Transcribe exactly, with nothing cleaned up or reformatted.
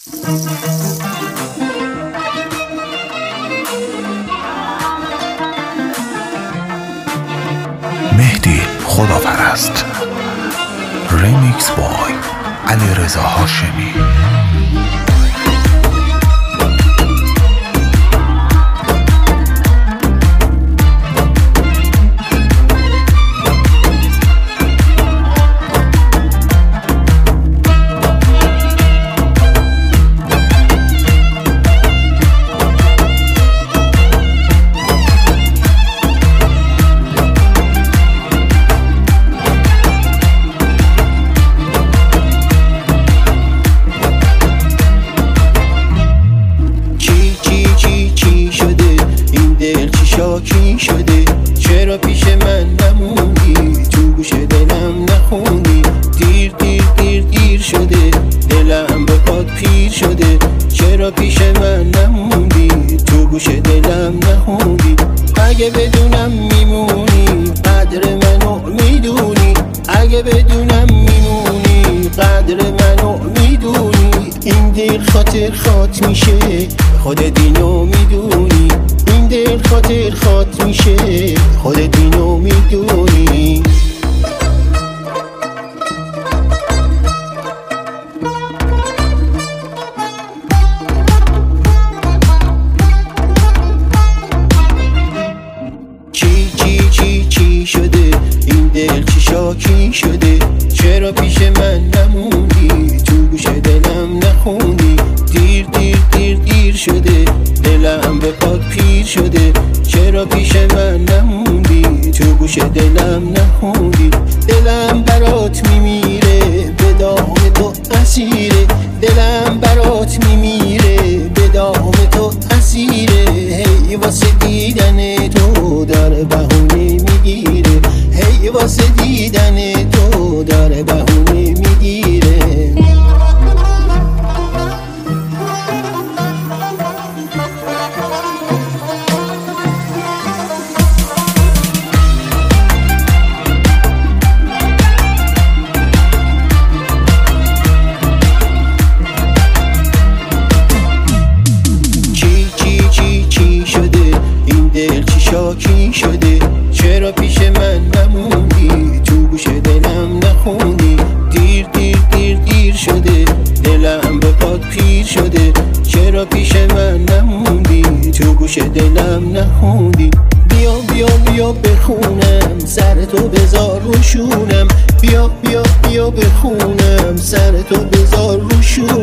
مهدی خداپرست، ریمیکس بای علیرضا هاشمی. شاکی شده چرا پیش من نموندی، تو گوش دلم نخوندی، دیر دیر دیر دیر شده دلم به پاد پیر شده، چرا پیش من نموندی، تو گوش دلم نخوندی. اگه بدونم میمونی قدر منو میدونی، اگه بدونم میمونی قدر منو میدونی، این دل خاطر خاط میشه خودت اینو میدونی، این دل خاطر خاط میشه خودت اینو میدونی. چی چی چی چی شده این دل چی شاکی شده، چرا پیش من نموندی، تو گوش دلم نخوندی، دیر دیر دیر دیر شده دلم به پاد پیر شده، چرا پیش من نموندی، تو گوش دلم نخوندی. دلم برات میمیره به دام تو اسیره، دلم برات میمیره به دام تو اسیره، هی واسه دیدن تو داره بهونه میگیره، هی واسه دیدن تو داره بهونه میگیره. شاکی شده چرا پیش من نموندی، تو گوش دلم نخوندی، دیر دیر دیر دیر شده دلم به پاد پیر شده، چرا پیش من نموندی، تو گوش دلم نخوندی. بیا بیا بیا بخونم سر تو بذار رو شونم، بیا بیا بیا بخونم سر تو بذار رو شونم.